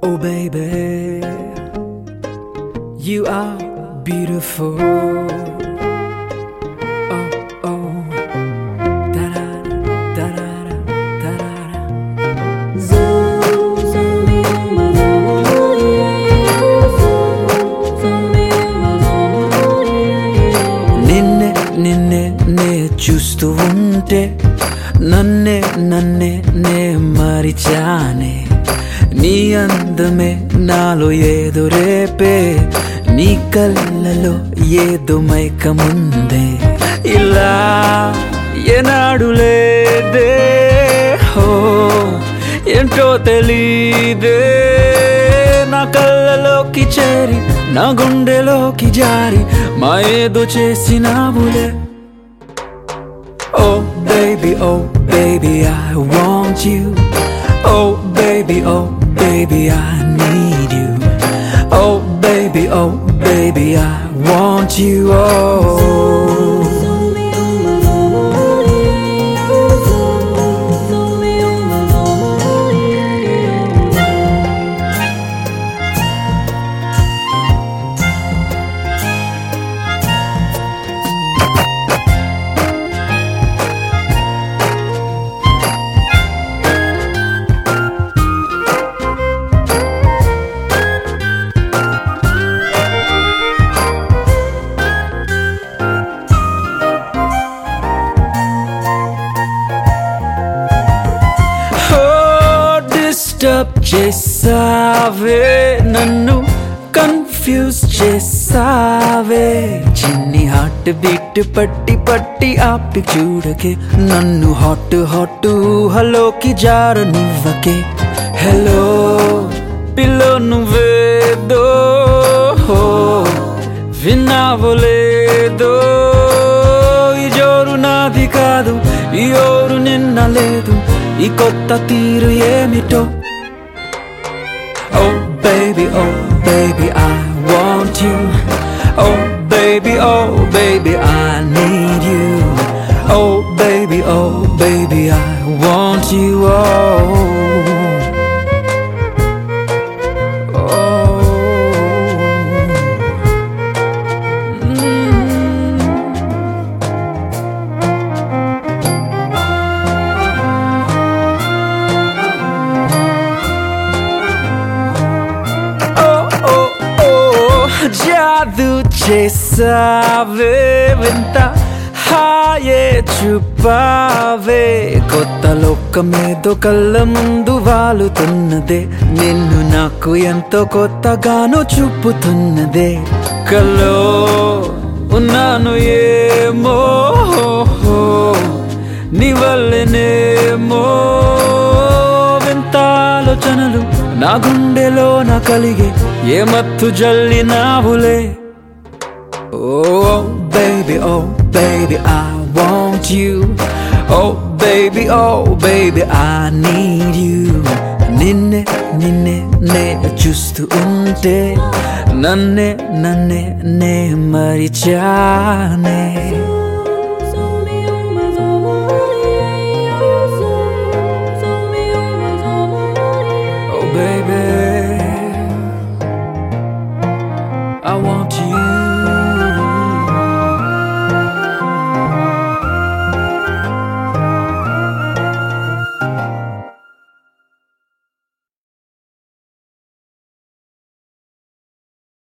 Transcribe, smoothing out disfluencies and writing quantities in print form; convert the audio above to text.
Oh baby, you are beautiful. Oh oh, da da da da da da da. నిన్నే చూస్తూ ఉంటే నన్నే మరిచానే నీ అందమే నాలో ఏదో రేపే నీ కళ్ళలో ఏదో మైకముందే ఇలా ఏనాడు లేదే హో ఏంటో తెలీదే నా కళ్ళలోకి చేరి నా గుండెలోకి జారి మా ఏదో చేసినావులే Oh baby I want you Oh baby I need you Oh baby I want you disturb చేసావే నన్ను కన్ఫ్యూజ్ చేసావే చిన్ని హార్ట్ బీట్ పట్టి ఆపి చూడకే నన్ను హాట్ ఊహలోకి జారనివ్వకే హలో పిల్లో నువ్వేదో విన్నావో లేదో ఈ జోరు నాది కాదు ఈ ఓరు నిన్న లేదు ఈ కొత్త తీరు ఏమిటో Oh baby I want you Oh baby I need you Oh baby I want you జాదు చేసావే వింత హాయే చూపావే కొత్త లోకమేదో కళ్ళ ముందు వాలుతున్నదే నిన్ను నాకు ఎంతో కొత్తగాను చూపుతున్నదే కల్లో ఉన్నాను ఏమో నీ వల్లనేమో వింత ఆలోచనలు నా గుండెలో నా కలిగే ఏ మత్తు జల్లినావులే Oh baby I want you Oh baby I need you నిన్నే చూస్తూ ఉంటే నన్నే మరిచానే